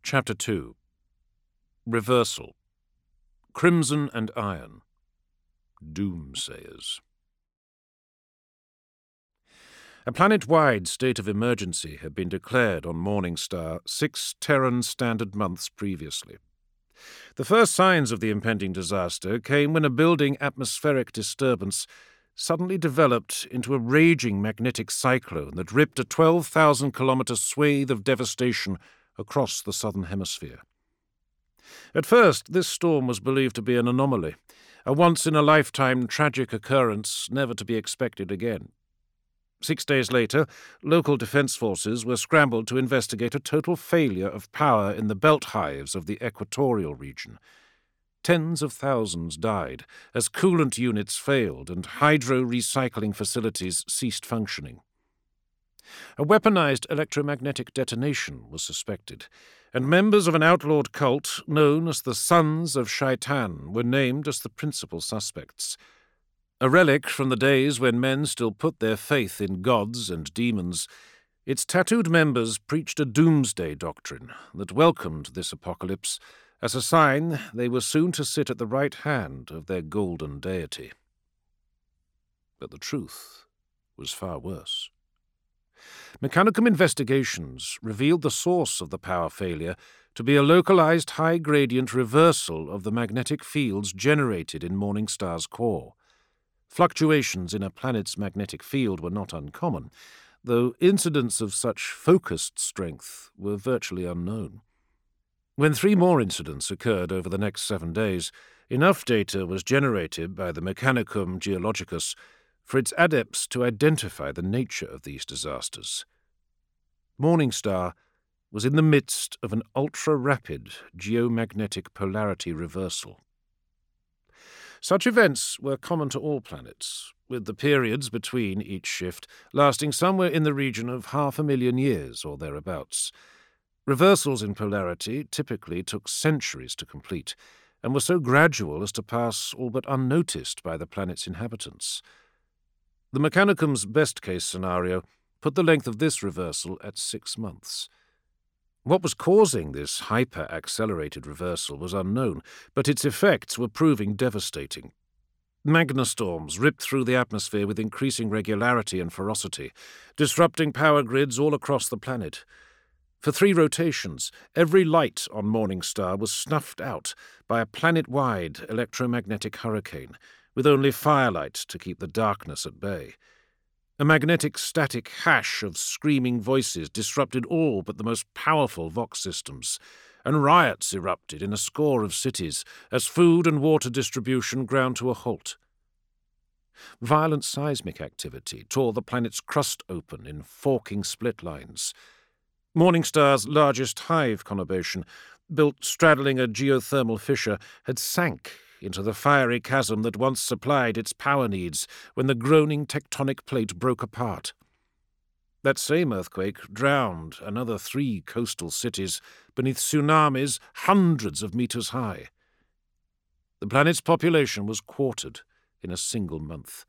Chapter 2. Reversal. Crimson and Iron. Doomsayers. A planet-wide state of emergency had been declared on Morningstar 6 Terran Standard months previously. The first signs of the impending disaster came when a building atmospheric disturbance suddenly developed into a raging magnetic cyclone that ripped a 12,000-kilometre swathe of devastation across the southern hemisphere. At first, this storm was believed to be an anomaly, a once-in-a-lifetime tragic occurrence never to be expected again. 6 days later, local defence forces were scrambled to investigate a total failure of power in the belt hives of the equatorial region. Tens of thousands died as coolant units failed and hydro-recycling facilities ceased functioning. A weaponized electromagnetic detonation was suspected, and members of an outlawed cult known as the Sons of Shaitan were named as the principal suspects. A relic from the days when men still put their faith in gods and demons, its tattooed members preached a doomsday doctrine that welcomed this apocalypse as a sign they were soon to sit at the right hand of their golden deity. But the truth was far worse. Mechanicum investigations revealed the source of the power failure to be a localized high-gradient reversal of the magnetic fields generated in Morningstar's core. Fluctuations in a planet's magnetic field were not uncommon, though incidents of such focused strength were virtually unknown. When 3 more incidents occurred over the next 7 days, enough data was generated by the Mechanicum Geologicus for its adepts to identify the nature of these disasters. Morningstar was in the midst of an ultra-rapid geomagnetic polarity reversal. Such events were common to all planets, with the periods between each shift lasting somewhere in the region of 500,000 years or thereabouts. Reversals in polarity typically took centuries to complete, and were so gradual as to pass all but unnoticed by the planet's inhabitants. The Mechanicum's best-case scenario put the length of this reversal at 6 months. What was causing this hyper-accelerated reversal was unknown, but its effects were proving devastating. Magnastorms ripped through the atmosphere with increasing regularity and ferocity, disrupting power grids all across the planet. For 3 rotations, every light on Morningstar was snuffed out by a planet-wide electromagnetic hurricane, with only firelight to keep the darkness at bay. A magnetic static hash of screaming voices disrupted all but the most powerful Vox systems, and riots erupted in a score of cities as food and water distribution ground to a halt. Violent seismic activity tore the planet's crust open in forking split lines. Morningstar's largest hive conurbation, built straddling a geothermal fissure, had sank into the fiery chasm that once supplied its power needs when the groaning tectonic plate broke apart. That same earthquake drowned another 3 coastal cities beneath tsunamis hundreds of meters high. The planet's population was quartered in a single month.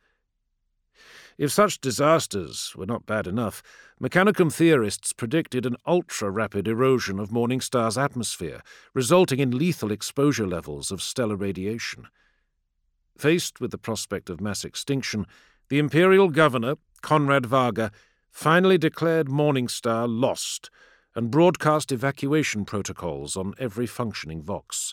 If such disasters were not bad enough, Mechanicum theorists predicted an ultra-rapid erosion of Morningstar's atmosphere, resulting in lethal exposure levels of stellar radiation. Faced with the prospect of mass extinction, the Imperial Governor, Conrad Varga, finally declared Morningstar lost and broadcast evacuation protocols on every functioning Vox.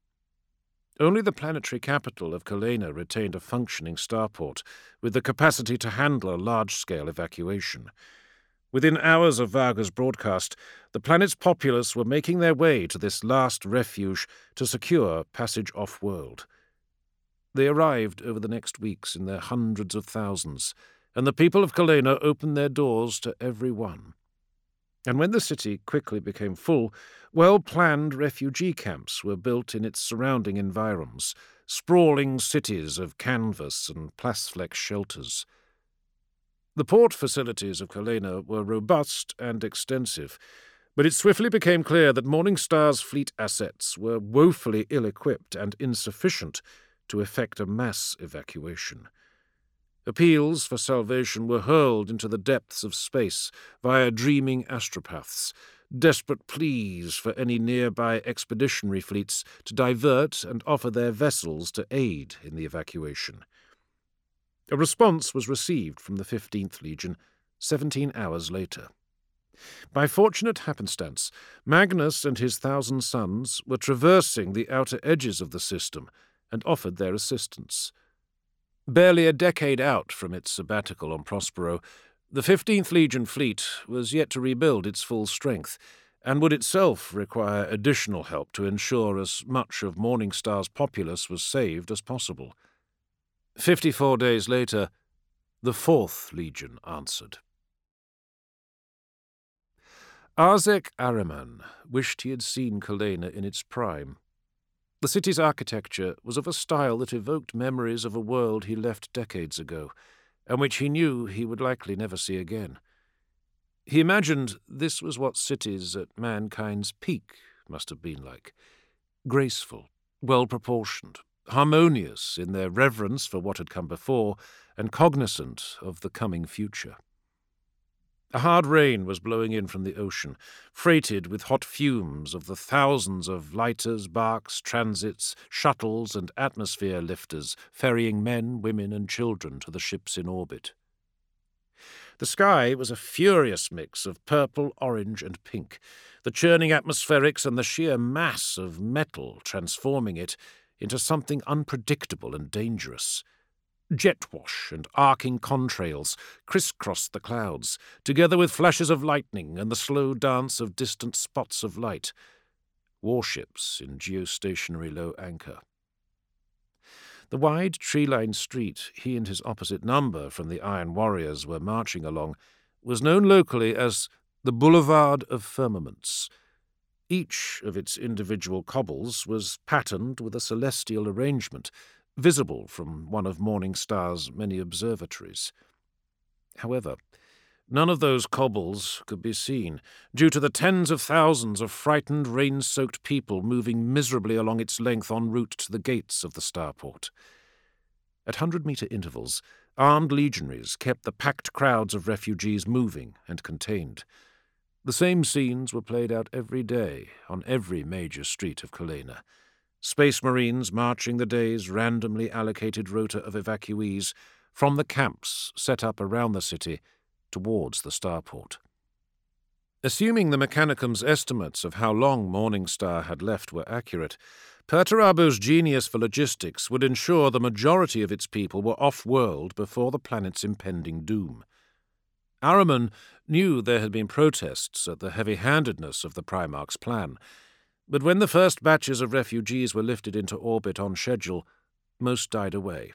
Only the planetary capital of Kalena retained a functioning starport, with the capacity to handle a large-scale evacuation. Within hours of Varga's broadcast, the planet's populace were making their way to this last refuge to secure passage off-world. They arrived over the next weeks in their hundreds of thousands, and the people of Kalena opened their doors to every one. And when the city quickly became full, well-planned refugee camps were built in its surrounding environs, sprawling cities of canvas and plasflex shelters. The port facilities of Kalena were robust and extensive, but it swiftly became clear that Morningstar's fleet assets were woefully ill-equipped and insufficient to effect a mass evacuation. Appeals for salvation were hurled into the depths of space via dreaming astropaths, desperate pleas for any nearby expeditionary fleets to divert and offer their vessels to aid in the evacuation. A response was received from the 15th Legion 17 hours later. By fortunate happenstance, Magnus and his 1,000 sons were traversing the outer edges of the system and offered their assistance. Barely a decade out from its sabbatical on Prospero, the 15th Legion fleet was yet to rebuild its full strength, and would itself require additional help to ensure as much of Morningstar's populace was saved as possible. 54 days later, the 4th Legion answered. Arzek Ahriman wished he had seen Kalaina in its prime. The city's architecture was of a style that evoked memories of a world he left decades ago, and which he knew he would likely never see again. He imagined this was what cities at mankind's peak must have been like: graceful, well-proportioned, harmonious in their reverence for what had come before, and cognizant of the coming future. A hard rain was blowing in from the ocean, freighted with hot fumes of the thousands of lighters, barks, transits, shuttles, and atmosphere lifters ferrying men, women, and children to the ships in orbit. The sky was a furious mix of purple, orange, and pink, the churning atmospherics and the sheer mass of metal transforming it into something unpredictable and dangerous. Jet wash and arcing contrails crisscrossed the clouds, together with flashes of lightning and the slow dance of distant spots of light. Warships in geostationary low anchor. The wide tree-lined street he and his opposite number from the Iron Warriors were marching along was known locally as the Boulevard of Firmaments. Each of its individual cobbles was patterned with a celestial arrangement, visible from one of Morningstar's many observatories. However, none of those cobbles could be seen, due to the tens of thousands of frightened, rain-soaked people moving miserably along its length en route to the gates of the starport. At 100-metre intervals, armed legionaries kept the packed crowds of refugees moving and contained. The same scenes were played out every day on every major street of Kalaina. Space Marines marching the day's randomly allocated rota of evacuees from the camps set up around the city towards the starport. Assuming the Mechanicum's estimates of how long Morningstar had left were accurate, Perturabo's genius for logistics would ensure the majority of its people were off-world before the planet's impending doom. Ahriman knew there had been protests at the heavy-handedness of the Primarch's plan, but when the first batches of refugees were lifted into orbit on schedule, most died away.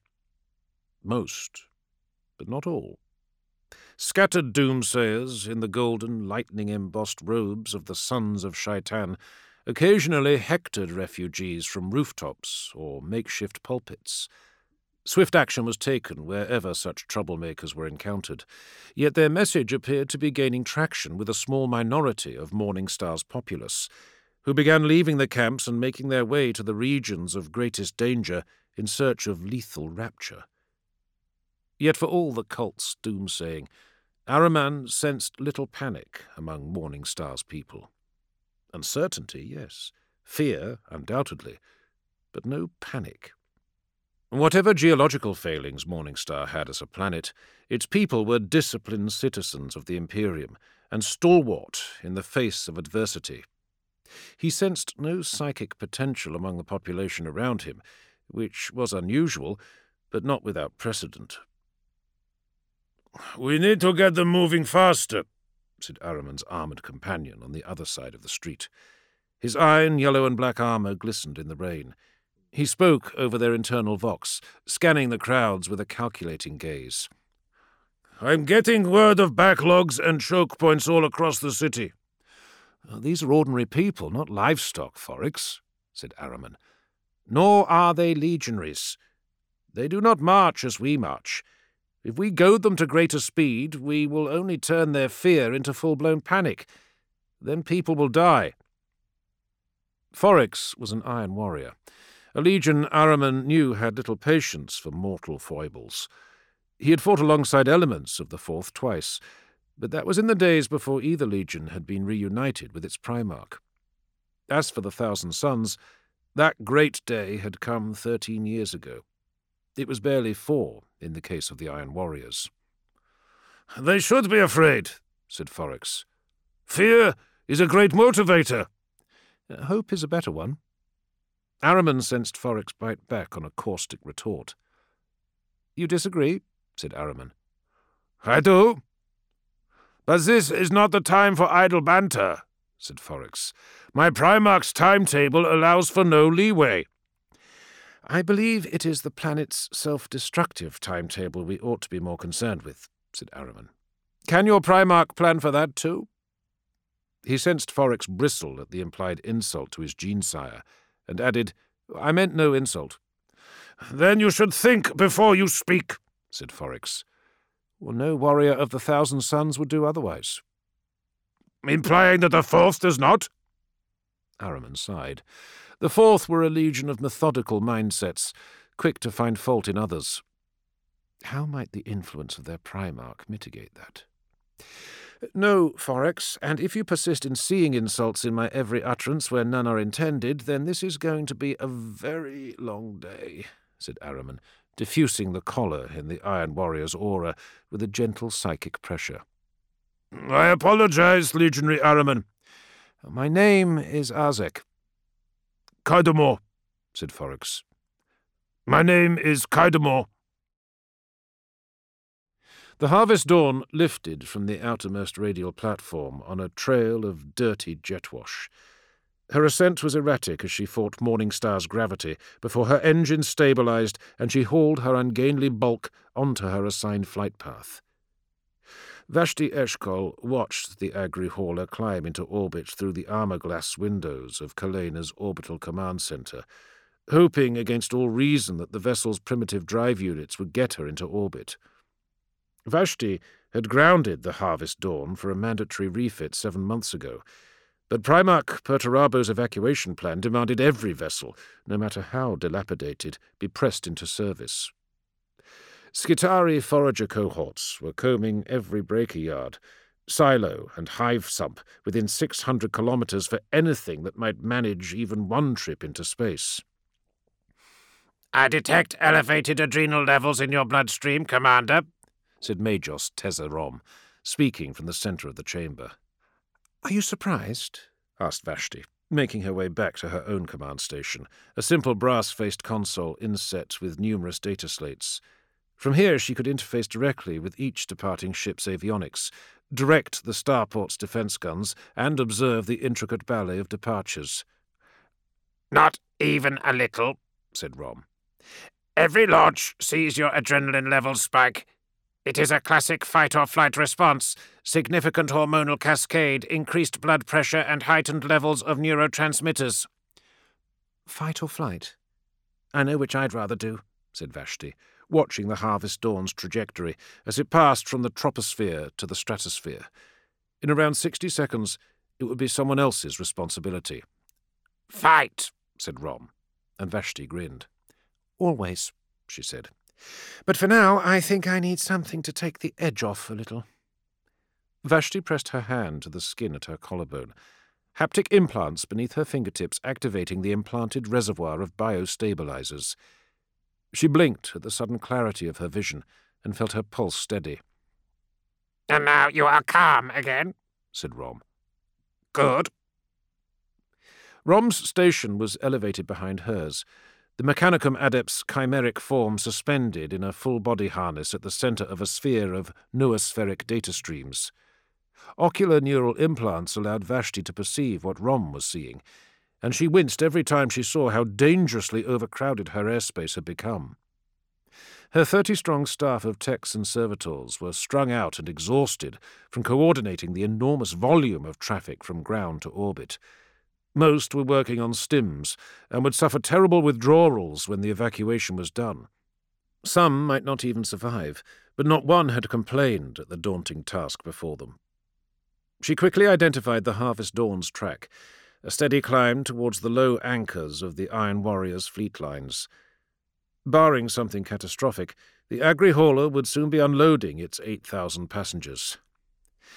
Most, but not all. Scattered doomsayers in the golden, lightning-embossed robes of the Sons of Shaitan occasionally hectored refugees from rooftops or makeshift pulpits. Swift action was taken wherever such troublemakers were encountered, yet their message appeared to be gaining traction with a small minority of Morningstar's populace, who began leaving the camps and making their way to the regions of greatest danger in search of lethal rapture. Yet for all the cult's doomsaying, Ahriman sensed little panic among Morningstar's people. Uncertainty, yes. Fear, undoubtedly. But no panic. Whatever geological failings Morningstar had as a planet, its people were disciplined citizens of the Imperium and stalwart in the face of adversity. He sensed no psychic potential among the population around him, which was unusual, but not without precedent. "We need to get them moving faster," said Ahriman's armoured companion on the other side of the street. His iron, yellow and black armour glistened in the rain. He spoke over their internal vox, scanning the crowds with a calculating gaze. "I'm getting word of backlogs and choke points all across the city." "These are ordinary people, not livestock, Forix," said Ahriman. "Nor are they legionaries. They do not march as we march. If we goad them to greater speed, we will only turn their fear into full-blown panic. Then people will die." Forix was an Iron Warrior, a legion Ahriman knew had little patience for mortal foibles. He had fought alongside elements of the Fourth twice, But that was in the days before either legion had been reunited with its Primarch. As for the Thousand Suns, that great day had come 13 years ago. It was barely 4 in the case of the Iron Warriors. "They should be afraid," said Forrex. "Fear is a great motivator." "Hope is a better one." Araman sensed Forrex bite back on a caustic retort. "You disagree?" said Araman. "I do. But this is not the time for idle banter," said Forrex. "My Primarch's timetable allows for no leeway." "I believe it is the planet's self-destructive timetable we ought to be more concerned with," said Araman. "Can your Primarch plan for that too?" He sensed Forrex bristle at the implied insult to his gene-sire, and added, "I meant no insult." "Then you should think before you speak," said Forrex. "Well, no warrior of the Thousand Suns would do otherwise." "Implying that the Fourth does not?" Araman sighed. The Fourth were a legion of methodical mindsets, quick to find fault in others. How might the influence of their Primarch mitigate that? "No, Forrex, and if you persist in seeing insults in my every utterance where none are intended, then this is going to be a very long day," said Araman, diffusing the choler in the Iron Warrior's aura with a gentle psychic pressure. "I apologize, Legionary Araman." "My name is Azek." "Kaidamor," said Forrex. "My name is Kaidamor." The Harvest Dawn lifted from the outermost radial platform on a trail of dirty jetwash. Her ascent was erratic as she fought Morningstar's gravity before her engine stabilized and she hauled her ungainly bulk onto her assigned flight path. Vashti Eshkol watched the agri-hauler climb into orbit through the armor-glass windows of Kalena's orbital command center, hoping against all reason that the vessel's primitive drive units would get her into orbit. Vashti had grounded the Harvest Dawn for a mandatory refit 7 months ago, but Primarch Perturabo's evacuation plan demanded every vessel, no matter how dilapidated, be pressed into service. Skitari forager cohorts were combing every breaker yard, silo and hive sump within 600 kilometers for anything that might manage even one trip into space. "I detect elevated adrenal levels in your bloodstream, Commander," said Majos Tezarom, speaking from the center of the chamber. "Are you surprised?" asked Vashti, making her way back to her own command station, a simple brass-faced console inset with numerous data slates. From here she could interface directly with each departing ship's avionics, direct the starport's defense guns, and observe the intricate ballet of departures. "Not even a little," said Rom. "Every launch sees your adrenaline levels spike. It is a classic fight-or-flight response, significant hormonal cascade, increased blood pressure, and heightened levels of neurotransmitters." "Fight or flight? I know which I'd rather do," said Vashti, watching the Harvest Dawn's trajectory as it passed from the troposphere to the stratosphere. In around 60 seconds, it would be someone else's responsibility. "Fight," said Rom, and Vashti grinned. "Always," she said. "But for now, I think I need something to take the edge off a little." Vashti pressed her hand to the skin at her collarbone, haptic implants beneath her fingertips activating the implanted reservoir of biostabilizers. She blinked at the sudden clarity of her vision and felt her pulse steady. "And now you are calm again," said Rom. "Good." Rom's station was elevated behind hers, the Mechanicum Adept's chimeric form suspended in a full-body harness at the center of a sphere of noospheric data streams. Ocular neural implants allowed Vashti to perceive what Rom was seeing, and she winced every time she saw how dangerously overcrowded her airspace had become. Her 30-strong staff of techs and servitors were strung out and exhausted from coordinating the enormous volume of traffic from ground to orbit. Most were working on stims and would suffer terrible withdrawals when the evacuation was done. Some might not even survive, but not one had complained at the daunting task before them. She quickly identified the Harvest Dawn's track, a steady climb towards the low anchors of the Iron Warrior's fleet lines. Barring something catastrophic, the agri-hauler would soon be unloading its 8,000 passengers.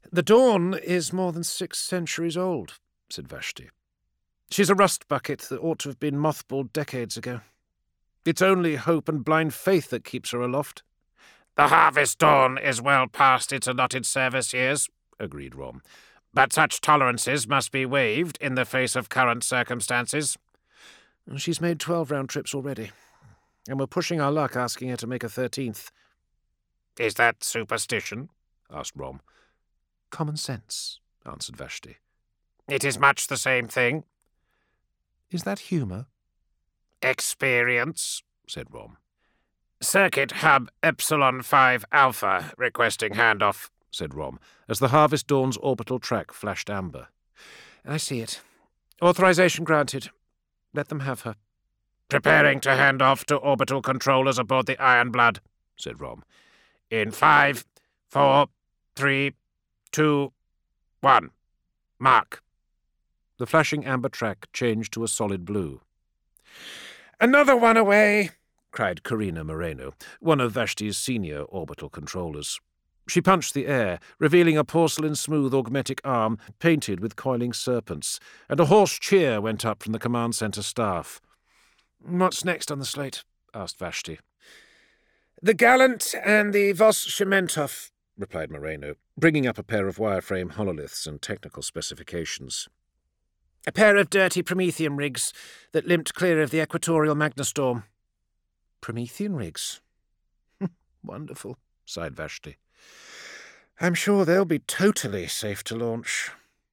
The Dawn is more than 6 centuries old, said Vashti. She's a rust bucket that ought to have been mothballed decades ago. It's only hope and blind faith that keeps her aloft. The Harvest Dawn is well past its allotted service years, agreed Rom. But such tolerances must be waived in the face of current circumstances. She's made 12 round trips already, and we're pushing our luck asking her to make a 13th. Is that superstition? Asked Rom. Common sense, answered Vashti. It is much the same thing. Is that humour? Experience, said Rom. Circuit Hub Epsilon 5 Alpha requesting handoff, said Rom, as the Harvest Dawn's orbital track flashed amber. I see it. Authorization granted. Let them have her. Preparing to hand off to orbital controllers aboard the Ironblood, said Rom. In 5, 4, 3, 2, 1. Mark. The flashing amber track changed to a solid blue. Another one away, cried Karina Moreno, one of Vashti's senior orbital controllers. She punched the air, revealing a porcelain-smooth augmetic arm painted with coiling serpents, and a hoarse cheer went up from the command centre staff. What's next on the slate? Asked Vashti. The Gallant and the Vos Shementov, replied Moreno, bringing up a pair of wireframe hololiths and technical specifications. A pair of dirty Promethean rigs that limped clear of the equatorial magnastorm. Promethean rigs? Wonderful, sighed Vashti. I'm sure they'll be totally safe to launch.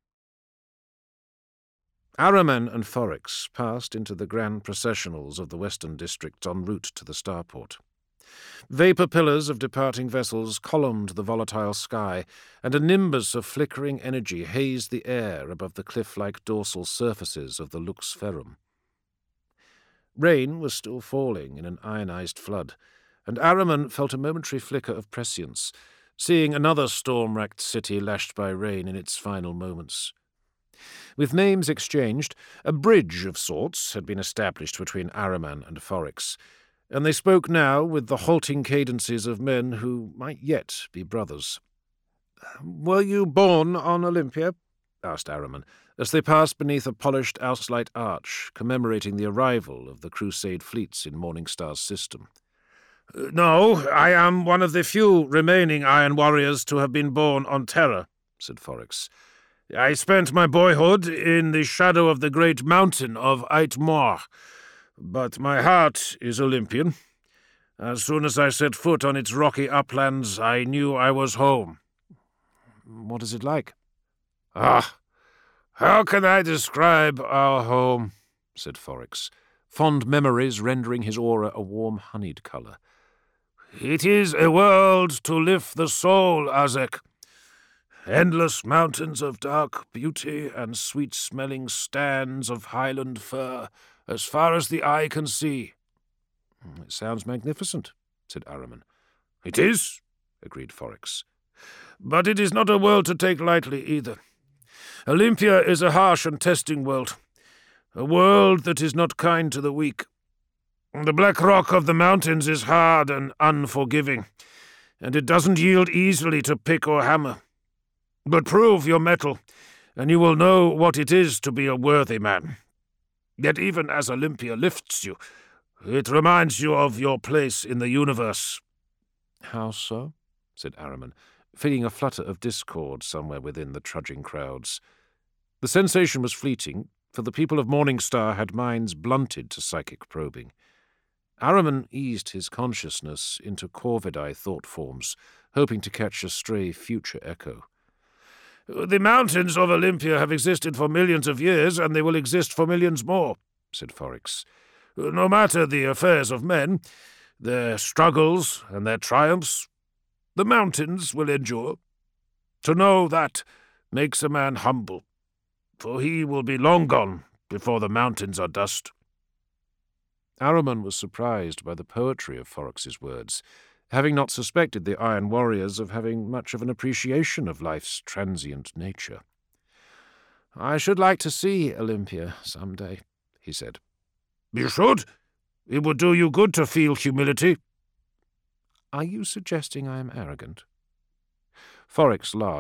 Araman and Forex passed into the grand processionals of the Western District en route to the starport. Vapour pillars of departing vessels columned the volatile sky, and a nimbus of flickering energy hazed the air above the cliff-like dorsal surfaces of the Lux Ferrum. Rain was still falling in an ionized flood, and Araman felt a momentary flicker of prescience, seeing another storm-racked city lashed by rain in its final moments. With names exchanged, a bridge of sorts had been established between Araman and Forex, and they spoke now with the halting cadences of men who might yet be brothers. "Were you born on Olympia?" asked Araman, as they passed beneath a polished Auslight arch commemorating the arrival of the Crusade fleets in Morningstar's system. No, I am one of the few remaining Iron Warriors to have been born on Terra, said Forex. I spent my boyhood in the shadow of the great mountain of Aitmor, but my heart is Olympian. As soon as I set foot on its rocky uplands, I knew I was home. What is it like? Ah, how can I describe our home? Said Forex, fond memories rendering his aura a warm honeyed colour. It is a world to lift the soul, Azek. Endless mountains of dark beauty and sweet-smelling stands of highland fir, as far as the eye can see. It sounds magnificent, said Araman. It is, agreed Forex. But it is not a world to take lightly either. Olympia is a harsh and testing world, a world that is not kind to the weak. The black rock of the mountains is hard and unforgiving, and it doesn't yield easily to pick or hammer. But prove your mettle, and you will know what it is to be a worthy man. Yet even as Olympia lifts you, it reminds you of your place in the universe. How so? Said Araman, feeling a flutter of discord somewhere within the trudging crowds. The sensation was fleeting, for the people of Morningstar had minds blunted to psychic probing. Araman eased his consciousness into Corvidae thought forms, hoping to catch a stray future echo. The mountains of Olympia have existed for millions of years, and they will exist for millions more, said Forex. No matter the affairs of men, their struggles and their triumphs, the mountains will endure. To know that makes a man humble, for he will be long gone before the mountains are dust. Araman was surprised by the poetry of Forex's words, having not suspected the Iron Warriors of having much of an appreciation of life's transient nature. "I should like to see Olympia some day," he said. "You should. It would do you good to feel humility." "Are you suggesting I am arrogant?" Forex laughed,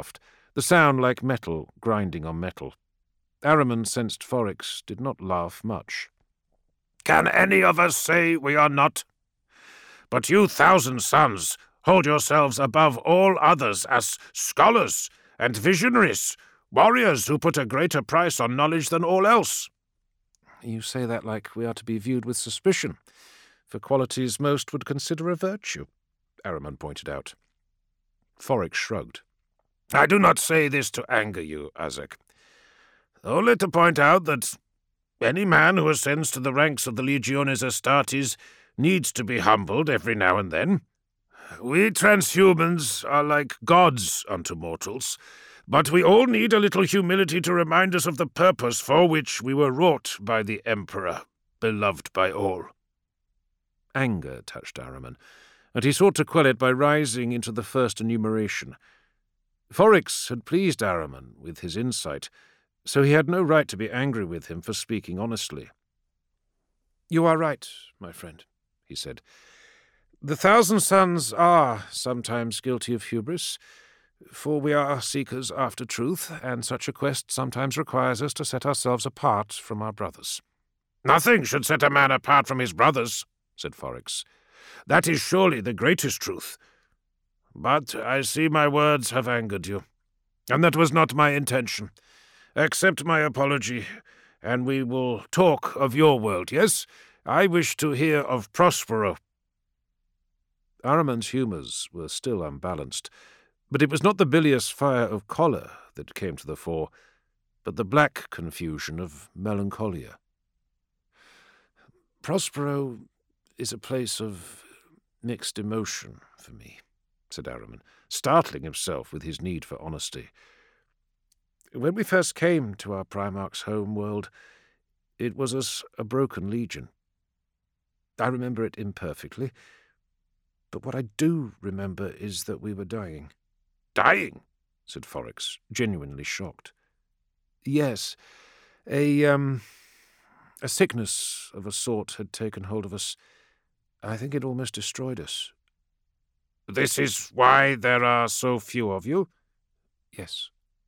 the sound like metal grinding on metal. Ahriman sensed Forrix did not laugh much. "Can any of us say we are not? But you Thousand Sons hold yourselves above all others as scholars and visionaries, warriors who put a greater price on knowledge than all else." You say that like we are to be viewed with suspicion, for qualities most would consider a virtue, Ahriman pointed out. Forrix shrugged. "I do not say this to anger you, Azek. Only to point out that any man who ascends to the ranks of the Legiones Astartes needs to be humbled every now and then. We transhumans are like gods unto mortals, but we all need a little humility to remind us of the purpose for which we were wrought by the Emperor, beloved by all." Anger touched Ahriman, and he sought to quell it by rising into the first enumeration. Forrix had pleased Ahriman with his insight, so he had no right to be angry with him for speaking honestly. "You are right, my friend," he said. "The Thousand Sons are sometimes guilty of hubris, for we are seekers after truth, and such a quest sometimes requires us to set ourselves apart from our brothers." "Nothing should set a man apart from his brothers," said Forrix. "That is surely the greatest truth. But I see my words have angered you, and that was not my intention. Accept my apology, and we will talk of your world. Yes, I wish to hear of Prospero." Ahriman's humours were still unbalanced, but it was not the bilious fire of choler that came to the fore, but the black confusion of melancholia. "Prospero is a place of mixed emotion for me," said Ahriman, startling himself with his need for honesty. "When we first came to our Primarch's home world, it was as a broken legion. I remember it imperfectly, but what I do remember is that we were dying." "Dying?" said Forrix, genuinely shocked. "Yes, a sickness of a sort had taken hold of us. I think it almost destroyed us." "This is why there are so few of you?" "Yes.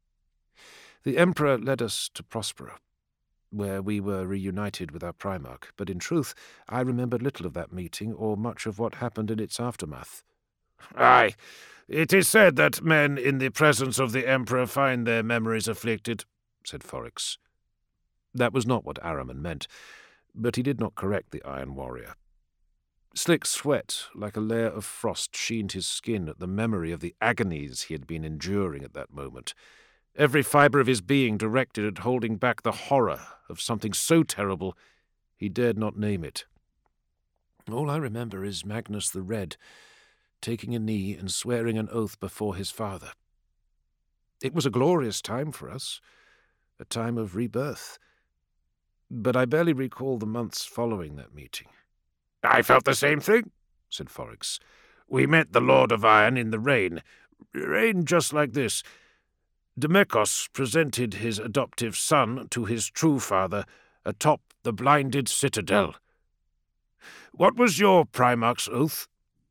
The Emperor led us to Prospero, where we were reunited with our Primarch, but in truth I remembered little of that meeting or much of what happened in its aftermath." "Aye, it is said that men in the presence of the Emperor find their memories afflicted," said Forrix. That was not what Ahriman meant, but he did not correct the Iron Warrior. Slick sweat, like a layer of frost, sheened his skin at the memory of the agonies he had been enduring at that moment. Every fibre of his being directed at holding back the horror of something so terrible he dared not name it. "All I remember is Magnus the Red, taking a knee and swearing an oath before his father. It was a glorious time for us, a time of rebirth, but I barely recall the months following that meeting." "I felt the same thing," said Forrix. "We met the Lord of Iron in the rain just like this. Demekos presented his adoptive son to his true father atop the blinded citadel. What was your Primarch's oath?"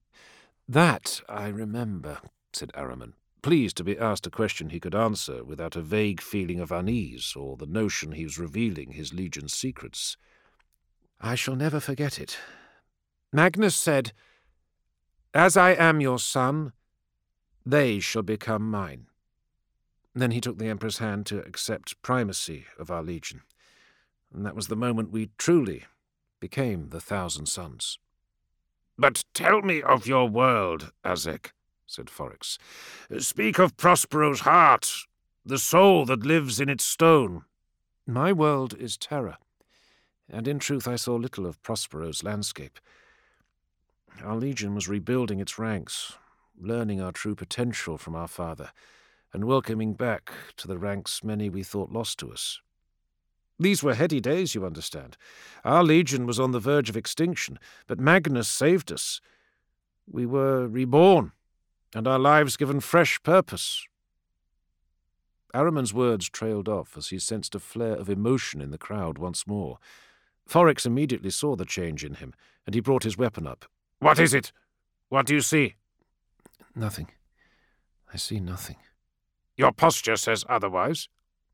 "That I remember," said Ahriman, pleased to be asked a question he could answer without a vague feeling of unease or the notion he was revealing his legion's secrets. "I shall never forget it. Magnus said, 'As I am your son, they shall become mine.' Then he took the Emperor's hand to accept primacy of our legion, and that was the moment we truly became the Thousand Sons." "But tell me of your world, Azek," said Forrix. "Speak of Prospero's heart, the soul that lives in its stone." "My world is Terra, and in truth I saw little of Prospero's landscape. Our legion was rebuilding its ranks, learning our true potential from our father, and welcoming back to the ranks many we thought lost to us. These were heady days, you understand. Our legion was on the verge of extinction, but Magnus saved us. We were reborn, and our lives given fresh purpose." Ahriman's words trailed off as he sensed a flare of emotion in the crowd once more. Forrix immediately saw the change in him, and he brought his weapon up. "What is it? What do you see?" "Nothing. I see nothing." Your posture says otherwise.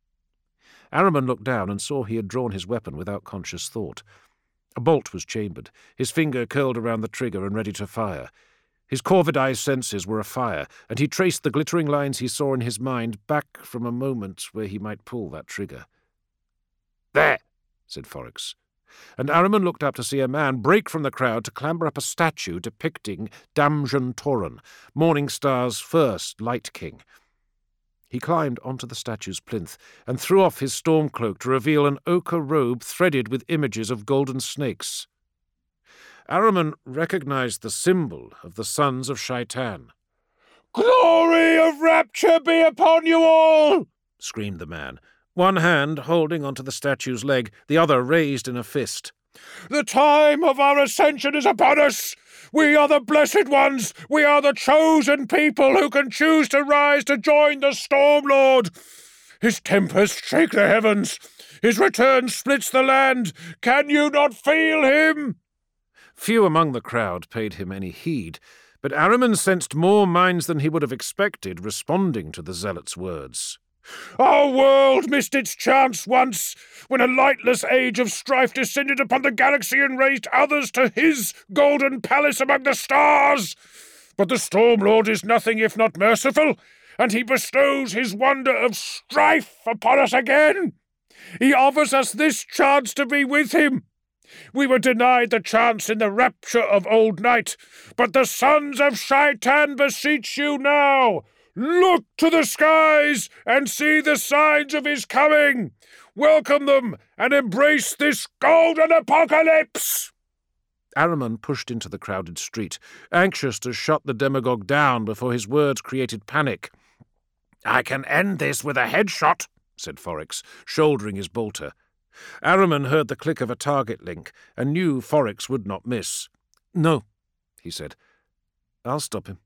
Ahriman looked down and saw he had drawn his weapon without conscious thought. A bolt was chambered, his finger curled around the trigger and ready to fire. His corvidized senses were afire, and he traced the glittering lines he saw in his mind back from a moment where he might pull that trigger. "There," said Forrix, and Ahriman looked up to see a man break from the crowd to clamber up a statue depicting Damjan Toran, Morningstar's first Light King. He climbed onto the statue's plinth and threw off his storm cloak to reveal an ochre robe threaded with images of golden snakes. Ahriman recognized the symbol of the Sons of Shaitan. "Glory of rapture be upon you all!" screamed the man, one hand holding onto the statue's leg, the other raised in a fist. "The time of our ascension is upon us! We are the blessed ones! We are the chosen people who can choose to rise to join the Storm Lord! His tempests shake the heavens! His return splits the land! Can you not feel him?" Few among the crowd paid him any heed, but Ahriman sensed more minds than he would have expected responding to the zealot's words. "Our world missed its chance once, when a lightless age of strife descended upon the galaxy and raised others to his golden palace among the stars. But the Stormlord is nothing if not merciful, and he bestows his wonder of strife upon us again. He offers us this chance to be with him. We were denied the chance in the rapture of old night, but the Sons of Shaitan beseech you now. Look to the skies and see the signs of his coming. Welcome them and embrace this golden apocalypse." Ahriman pushed into the crowded street, anxious to shut the demagogue down before his words created panic. "I can end this with a headshot," said Forrix, shouldering his bolter. Ahriman heard the click of a target link and knew Forrix would not miss. "No," he said. "I'll stop him."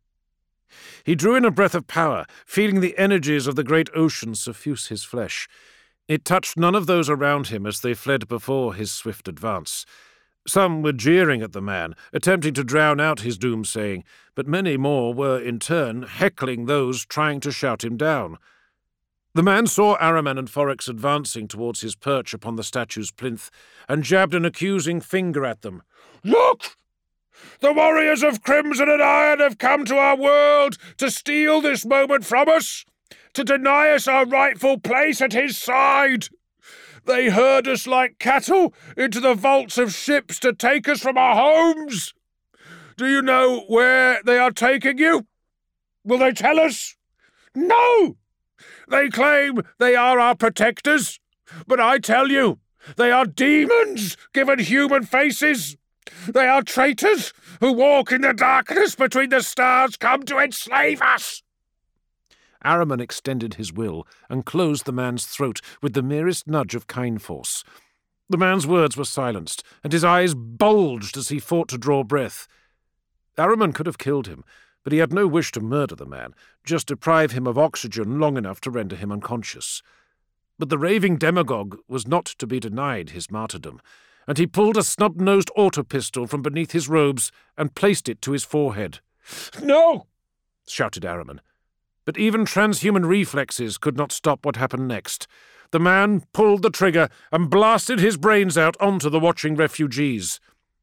He drew in a breath of power, feeling the energies of the great ocean suffuse his flesh. It touched none of those around him as they fled before his swift advance. Some were jeering at the man, attempting to drown out his doomsaying, but many more were, in turn, heckling those trying to shout him down. The man saw Ahriman and Forrix advancing towards his perch upon the statue's plinth, and jabbed an accusing finger at them. "Look! The warriors of Crimson and Iron have come to our world to steal this moment from us, to deny us our rightful place at his side. They herd us like cattle into the vaults of ships to take us from our homes. Do you know where they are taking you? Will they tell us? No! They claim they are our protectors, but I tell you, they are demons given human faces. They are traitors who walk in the darkness between the stars, come to enslave us." Ahriman extended his will and closed the man's throat with the merest nudge of kind force. The man's words were silenced, and his eyes bulged as he fought to draw breath. Ahriman could have killed him, but he had no wish to murder the man, just deprive him of oxygen long enough to render him unconscious. But the raving demagogue was not to be denied his martyrdom, and he pulled a snub-nosed auto-pistol from beneath his robes and placed it to his forehead. "No!" shouted Ahriman. But even transhuman reflexes could not stop what happened next. The man pulled the trigger and blasted his brains out onto the watching refugees.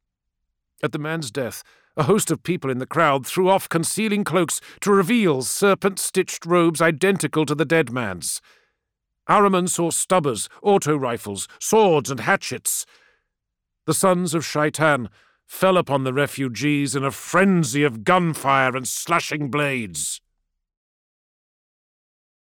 At the man's death, a host of people in the crowd threw off concealing cloaks to reveal serpent-stitched robes identical to the dead man's. Ahriman saw stubbers, auto-rifles, swords and hatchets. The Sons of Shaitan fell upon the refugees in a frenzy of gunfire and slashing blades.